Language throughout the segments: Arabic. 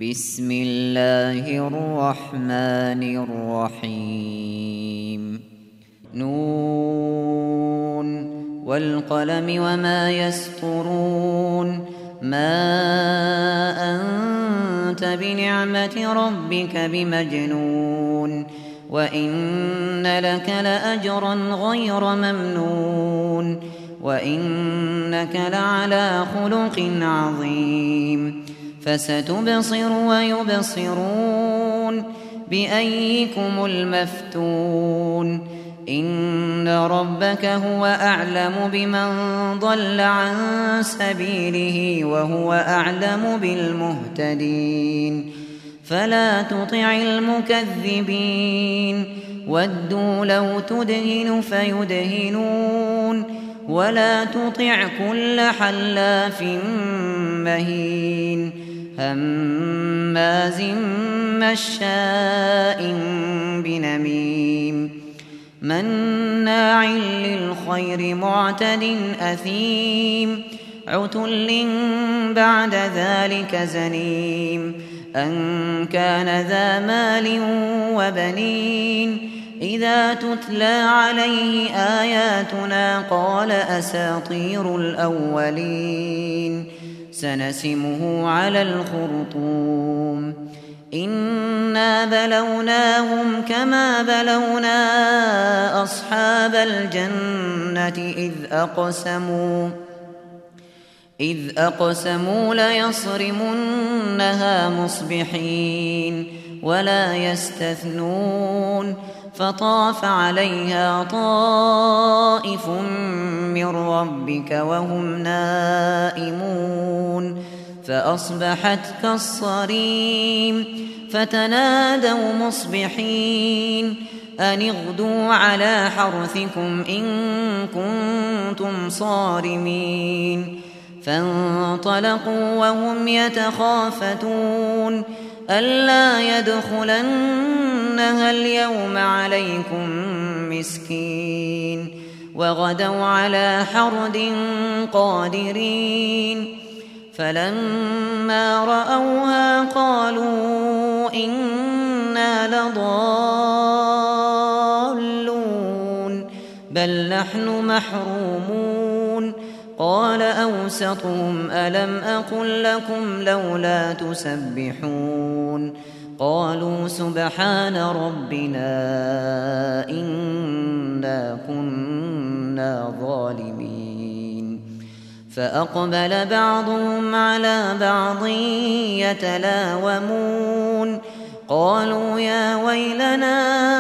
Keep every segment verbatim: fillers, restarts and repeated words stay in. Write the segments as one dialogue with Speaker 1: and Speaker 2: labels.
Speaker 1: بسم الله الرحمن الرحيم نون والقلم وما يسطرون ما أنت بنعمة ربك بمجنون وإن لك لأجرا غير ممنون وإنك لعلى خلق عظيم فستبصر ويبصرون بأيكم المفتون إن ربك هو أعلم بمن ضل عن سبيله وهو أعلم بالمهتدين فلا تطع المكذبين ودوا لو تدهن فيدهنون ولا تطع كل حلاف مهين هماز مشاء بنميم مناع للخير معتد أثيم عتل بعد ذلك زنيم أن كان ذا مال وبنين إذا تتلى عليه آياتنا قال أساطير الأولين سنسمه على الخرطوم إنا بلوناهم كما بلونا أصحاب الجنة إذ أقسموا إذ أقسموا ليصرمنها مصبحين ولا يستثنون فطاف عليها طائف من ربك وهم نائمون فأصبحت كالصريم فتنادوا مصبحين أن اغدوا على حرثكم إن كنتم صارمين فانطلقوا وهم يتخافتون ألا يدخلنها اليوم عليكم مسكين وغدوا على حرد قادرين فلما رأوها قالوا إنا لضالون بل نحن محرومون قال أوسطهم ألم أقل لكم لولا تسبحون قالوا سبحان ربنا إنا كنا ظالمين فأقبل بعضهم على بعض يتلاومون قالوا يا ويلنا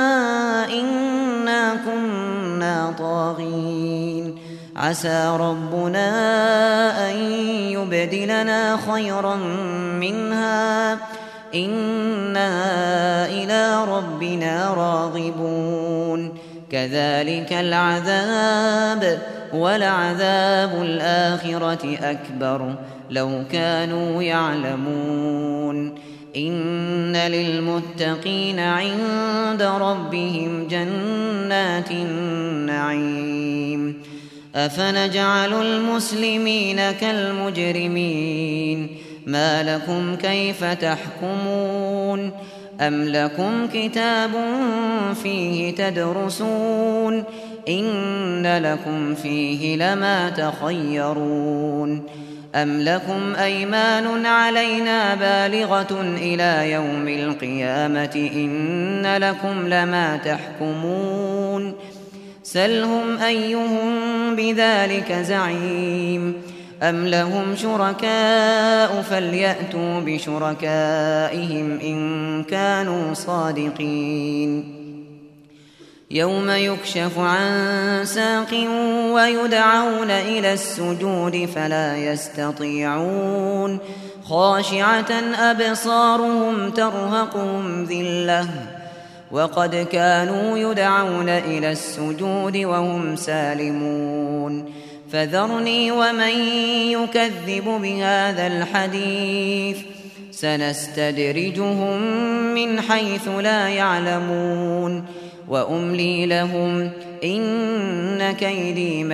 Speaker 1: إنا كنا طاغين عسى ربنا أن يبدلنا خيرا منها إنا إلى ربنا راغبون كذلك العذاب ولعذاب الآخرة أكبر لو كانوا يعلمون إن للمتقين عند ربهم جنات النعيم أفنجعل المسلمين كالمجرمين ما لكم كيف تحكمون أم لكم كتاب فيه تدرسون إن لكم فيه لما تخيرون أم لكم أيمان علينا بالغة إلى يوم القيامة إن لكم لما تحكمون سلهم أيهم بذلك زعيم أم لهم شركاء فليأتوا بشركائهم إن كانوا صادقين يوم يكشف عن ساق ويدعون إلى السجود فلا يستطيعون خاشعة أبصارهم ترهقهم ذلة وقد كانوا يدعون إلى السجود وهم سالمون فذرني ومن يكذب بهذا الحديث سنستدرجهم من حيث لا يعلمون وأملي لهم إن كيدي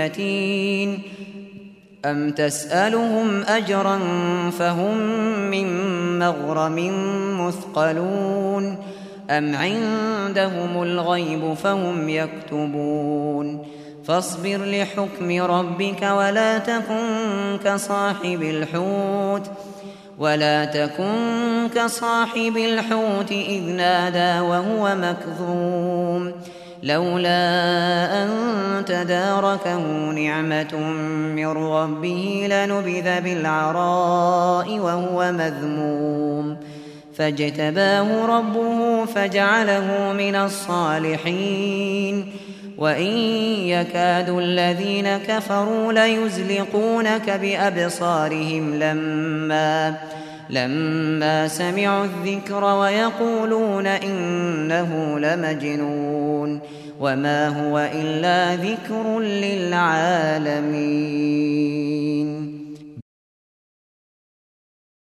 Speaker 1: متين أم تسألهم أجرا فهم من مغرم مثقلون أم عندهم الغيب فهم يكتبون فاصبر لحكم ربك ولا تكن كصاحب الحوت ولا تكن كصاحب الحوت إذ نادى وهو مكظوم لولا أن تداركه نعمة من ربه لنبذ بالعراء وهو مذموم فاجتباه ربه فجعله من الصالحين وإن يكاد الذين كفروا ليزلقونك بأبصارهم لما لما سمعوا الذكر ويقولون إنه لمجنون وما هو إلا ذكر للعالمين.